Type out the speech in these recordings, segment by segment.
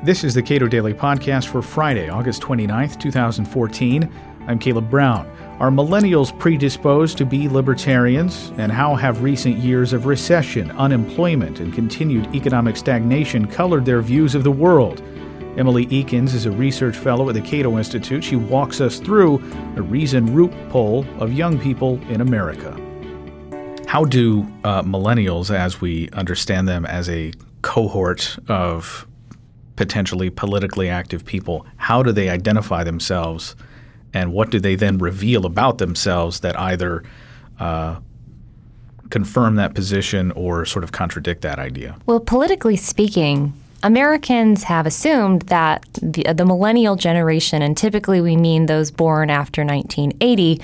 This is the Cato Daily Podcast for Friday, August 29th, 2014. I'm Caleb Brown. Are millennials predisposed to be libertarians? And how have recent years of recession, unemployment, and continued economic stagnation colored their views of the world? Emily Ekins is a research fellow at the Cato Institute. She walks us through a Reason Root poll of young people in America. How do millennials, as we understand them as a cohort of potentially politically active people, how do they identify themselves, and what do they then reveal about themselves that either confirm that position or sort of contradict that idea? Well, politically speaking, Americans have assumed that the millennial generation, and typically we mean those born after 1980,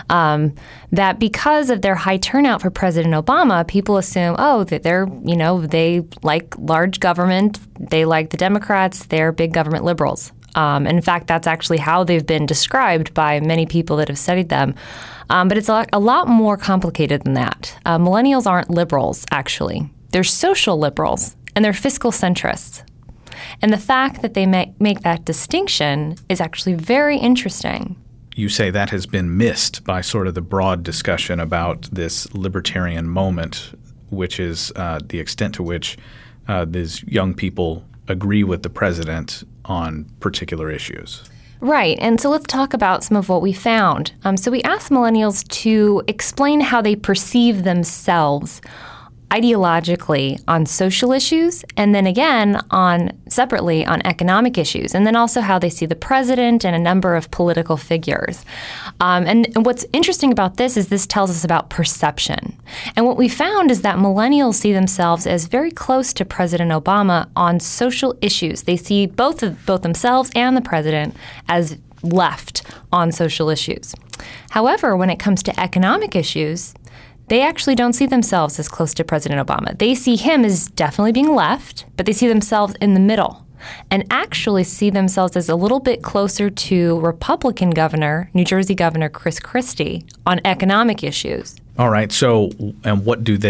that because of their high turnout for President Obama, people assume, that they like large government, they like the Democrats, they're big government liberals. In fact, that's actually how they've been described by many people that have studied them. But it's a lot more complicated than that. Millennials aren't liberals, actually. They're social liberals. And they're fiscal centrists. And the fact that they make that distinction is actually very interesting. You say that has been missed by sort of the broad discussion about this libertarian moment, which is the extent to which these young people agree with the president on particular issues. Right. And so let's talk about some of what we found. So we asked millennials to explain how they perceive themselves ideologically on social issues, and then again separately on economic issues, and then also how they see the president and a number of political figures. And what's interesting about this tells us about perception. And what we found is that millennials see themselves as very close to President Obama on social issues. They see both themselves and the president as left on social issues. However, when it comes to economic issues, they actually don't see themselves as close to President Obama. They see him as definitely being left, but they see themselves in the middle and actually see themselves as a little bit closer to Republican Governor, New Jersey Governor Chris Christie on economic issues. All right. So, and what do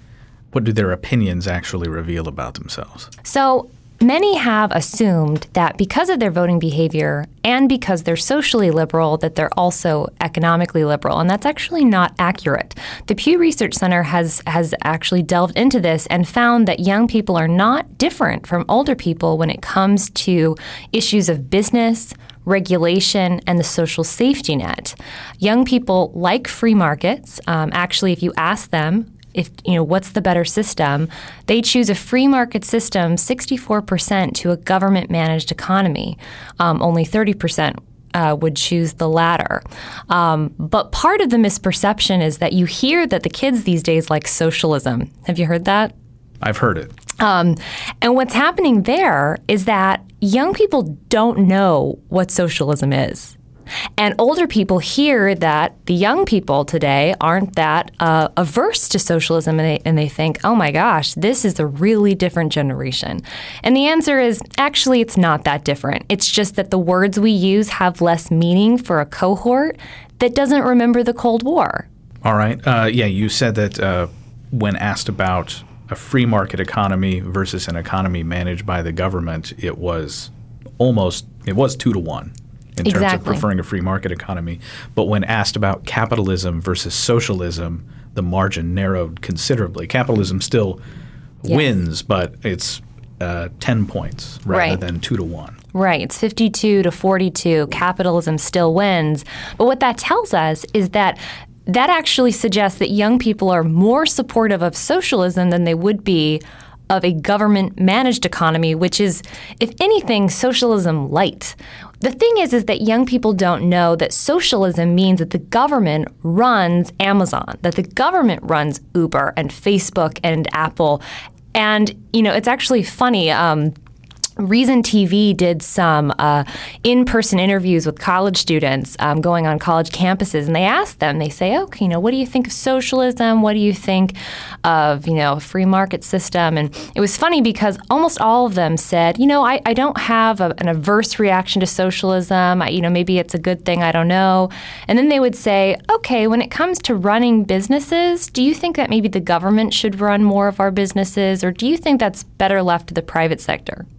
their opinions actually reveal about themselves? So, many have assumed that because of their voting behavior and because they're socially liberal, that they're also economically liberal. And that's actually not accurate. The Pew Research Center has actually delved into this and found that young people are not different from older people when it comes to issues of business, regulation, and the social safety net. Young people like free markets. Actually, if you ask them, what's the better system, they choose a free market system 64% to a government-managed economy. Only 30% would choose the latter. But part of the misperception is that you hear that the kids these days like socialism. Have you heard that? I've heard it. And what's happening there is that young people don't know what socialism is. And older people hear that the young people today aren't that averse to socialism, and they think, oh my gosh, this is a really different generation. And the answer is, actually, it's not that different. It's just that the words we use have less meaning for a cohort that doesn't remember the Cold War. All right. You said that when asked about a free market economy versus an economy managed by the government, it was 2-to-1. In terms of preferring a free market economy. But when asked about capitalism versus socialism, the margin narrowed considerably. Capitalism still wins, but it's 10 points rather than 2-to-1. Right. It's 52 to 42. Capitalism still wins. But what that tells us is that actually suggests that young people are more supportive of socialism than they would be of a government-managed economy, which is, if anything, socialism light. The thing is that young people don't know that socialism means that the government runs Amazon, that the government runs Uber and Facebook and Apple. And, it's actually funny. Reason TV did some in-person interviews with college students going on college campuses, and they asked them, they say, what do you think of socialism? What do you think of, a free market system? And it was funny because almost all of them said, I don't have an averse reaction to socialism. Maybe it's a good thing, I don't know. And then they would say, okay, when it comes to running businesses, do you think that maybe the government should run more of our businesses, or do you think that's better left to the private sector?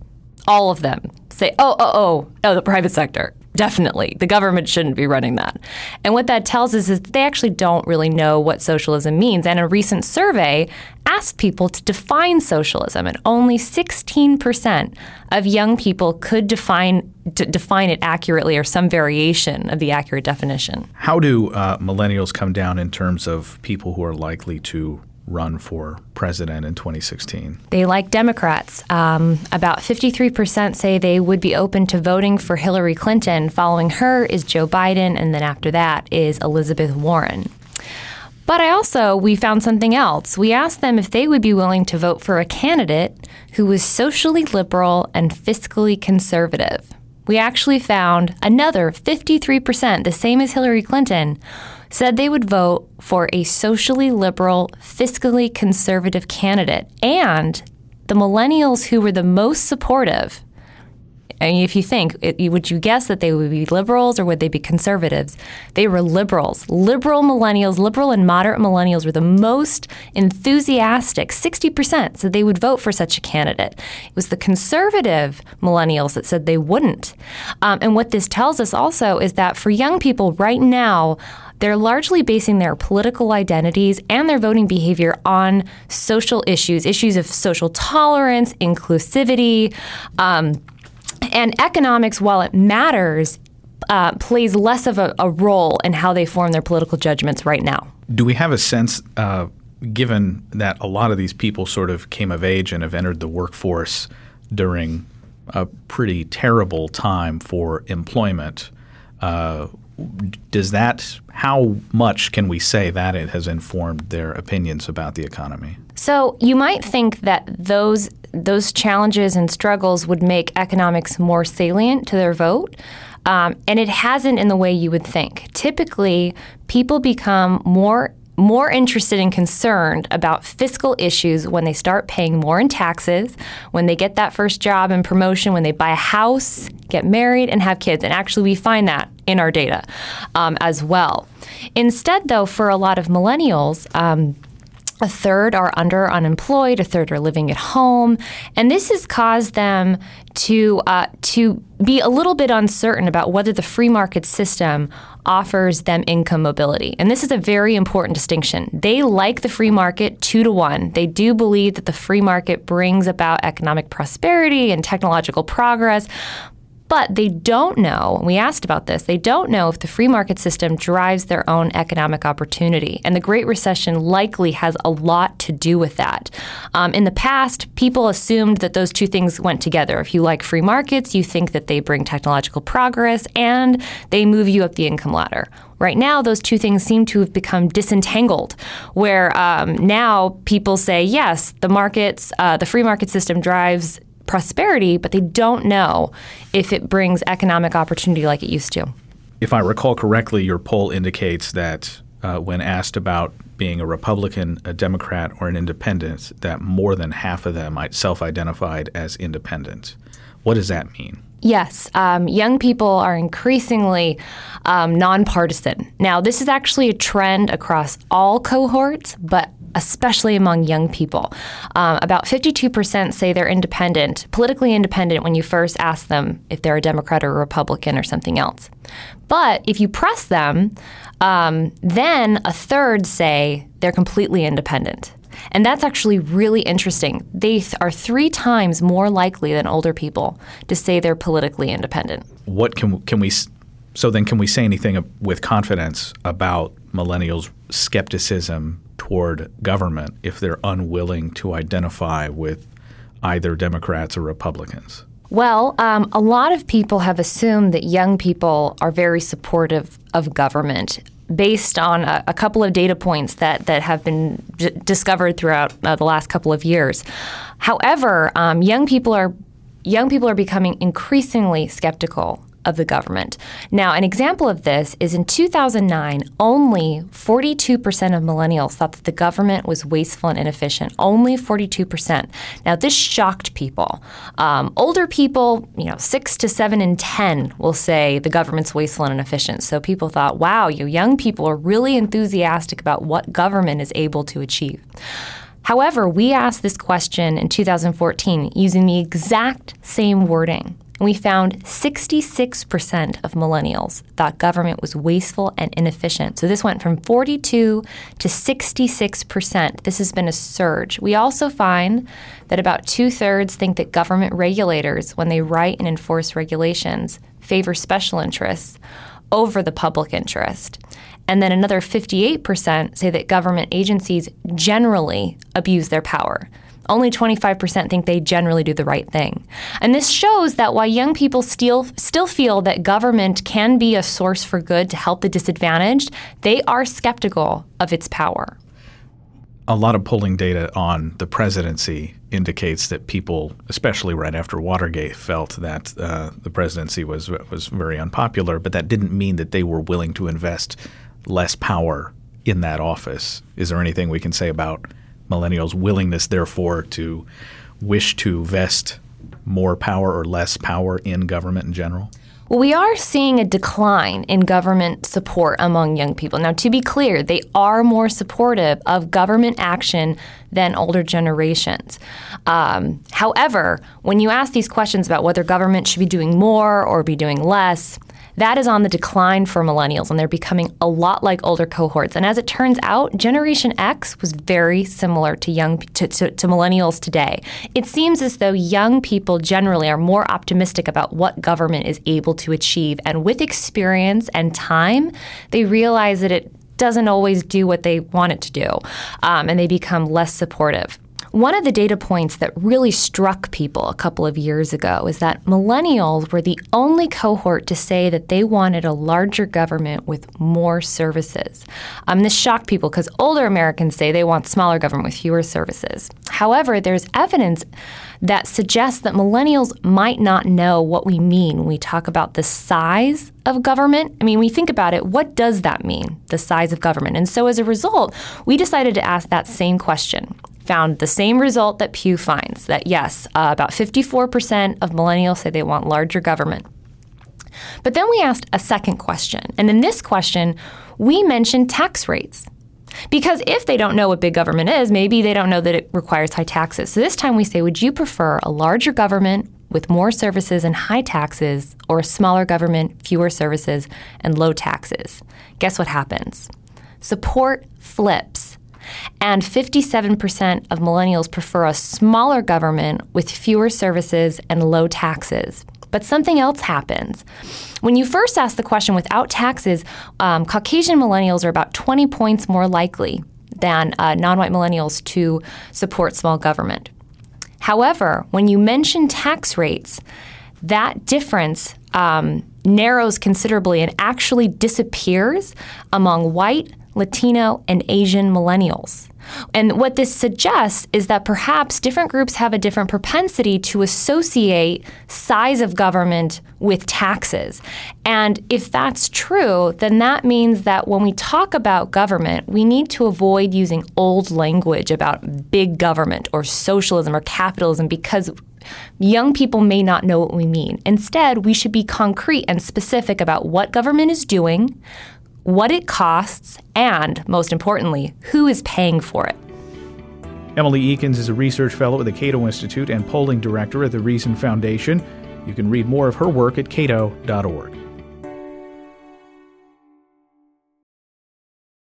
all of them say, oh, the private sector. Definitely. The government shouldn't be running that. And what that tells us is that they actually don't really know what socialism means. And a recent survey asked people to define socialism, and only 16% of young people could define it accurately or some variation of the accurate definition. How do millennials come down in terms of people who are likely to run for president in 2016? They like Democrats. About 53% say they would be open to voting for Hillary Clinton. Following her is Joe Biden, and then after that is Elizabeth Warren. But we found something else. We asked them if they would be willing to vote for a candidate who was socially liberal and fiscally conservative. We actually found another 53%, the same as Hillary Clinton, said they would vote for a socially liberal, fiscally conservative candidate. And the millennials who were the most supportive, and if you think, would you guess that they would be liberals or would they be conservatives? They were liberals. Liberal millennials, liberal and moderate millennials were the most enthusiastic. 60% said they would vote for such a candidate. It was the conservative millennials that said they wouldn't. And what this tells us also is that for young people right now, they're largely basing their political identities and their voting behavior on social issues of social tolerance, inclusivity, and economics, while it matters, plays less of a role in how they form their political judgments right now. Do we have a sense, given that a lot of these people sort of came of age and have entered the workforce during a pretty terrible time for employment, how much can we say that it has informed their opinions about the economy? So you might think that those challenges and struggles would make economics more salient to their vote, and it hasn't in the way you would think. Typically, people become more interested and concerned about fiscal issues when they start paying more in taxes, when they get that first job and promotion, when they buy a house, get married, and have kids. And actually, we find that in our data as well. Instead, though, for a lot of millennials, a third are unemployed, a third are living at home, and this has caused them to be a little bit uncertain about whether the free market system offers them income mobility. And this is a very important distinction. They like the free market 2-to-1. They do believe that the free market brings about economic prosperity and technological progress. But they don't know, and we asked about this, they don't know if the free market system drives their own economic opportunity. And the Great Recession likely has a lot to do with that. In the past, people assumed that those two things went together. If you like free markets, you think that they bring technological progress and they move you up the income ladder. Right now, those two things seem to have become disentangled, where now people say, yes, the free market system drives prosperity, but they don't know if it brings economic opportunity like it used to. If I recall correctly, your poll indicates that when asked about being a Republican, a Democrat, or an independent, that more than half of them self-identified as independent. What does that mean? Yes. Young people are increasingly nonpartisan. Now, this is actually a trend across all cohorts, but especially among young people. About 52% say they're independent, politically independent, when you first ask them if they're a Democrat or a Republican or something else. But if you press them, then a third say they're completely independent. And that's actually really interesting. They are 3 times more likely than older people to say they're politically independent. What can we say anything with confidence about millennials' skepticism toward government if they're unwilling to identify with either Democrats or Republicans? Well, a lot of people have assumed that young people are very supportive of government based on a couple of data points that have been discovered throughout the last couple of years. However, young people are becoming increasingly skeptical of the government. Now, an example of this is in 2009, only 42% of millennials thought that the government was wasteful and inefficient. Only 42%. Now, this shocked people. Older people, 6 to 7 in 10 will say the government's wasteful and inefficient. So people thought, wow, you young people are really enthusiastic about what government is able to achieve. However, we asked this question in 2014 using the exact same wording. And we found 66% of millennials thought government was wasteful and inefficient. So this went from 42 to 66%. This has been a surge. We also find that about 2/3 think that government regulators, when they write and enforce regulations, favor special interests over the public interest. And then another 58% say that government agencies generally abuse their power. Only 25% think they generally do the right thing. And this shows that while young people still feel that government can be a source for good to help the disadvantaged, they are skeptical of its power. A lot of polling data on the presidency indicates that people, especially right after Watergate, felt that the presidency was very unpopular, but that didn't mean that they were willing to invest less power in that office. Is there anything we can say about millennials' willingness, therefore, to wish to vest more power or less power in government in general? Well, we are seeing a decline in government support among young people. Now, to be clear, they are more supportive of government action than older generations. However, when you ask these questions about whether government should be doing more or be doing less, that is on the decline for millennials, and they're becoming a lot like older cohorts. And as it turns out, Generation X was very similar to millennials today. It seems as though young people generally are more optimistic about what government is able to achieve. And with experience and time, they realize that it doesn't always do what they want it to do, and they become less supportive. One of the data points that really struck people a couple of years ago is that millennials were the only cohort to say that they wanted a larger government with more services. This shocked people because older Americans say they want smaller government with fewer services. However, there's evidence that suggests that millennials might not know what we mean when we talk about the size of government. I mean, when we think about it, what does that mean, the size of government? And so as a result, we decided to ask that same question. Found the same result that Pew finds, that yes, about 54% of millennials say they want larger government. But then we asked a second question. And in this question, we mentioned tax rates. Because if they don't know what big government is, maybe they don't know that it requires high taxes. So this time we say, would you prefer a larger government with more services and high taxes, or a smaller government, fewer services, and low taxes? Guess what happens? Support flips. And 57% of millennials prefer a smaller government with fewer services and low taxes. But something else happens. When you first ask the question without taxes, Caucasian millennials are about 20 points more likely than non-white millennials to support small government. However, when you mention tax rates, that difference narrows considerably and actually disappears among white, Latino, and Asian millennials. And what this suggests is that perhaps different groups have a different propensity to associate size of government with taxes. And if that's true, then that means that when we talk about government, we need to avoid using old language about big government or socialism or capitalism, because young people may not know what we mean. Instead, we should be concrete and specific about what government is doing, what it costs, and, most importantly, who is paying for it. Emily Ekins is a research fellow at the Cato Institute and polling director at the Reason Foundation. You can read more of her work at cato.org.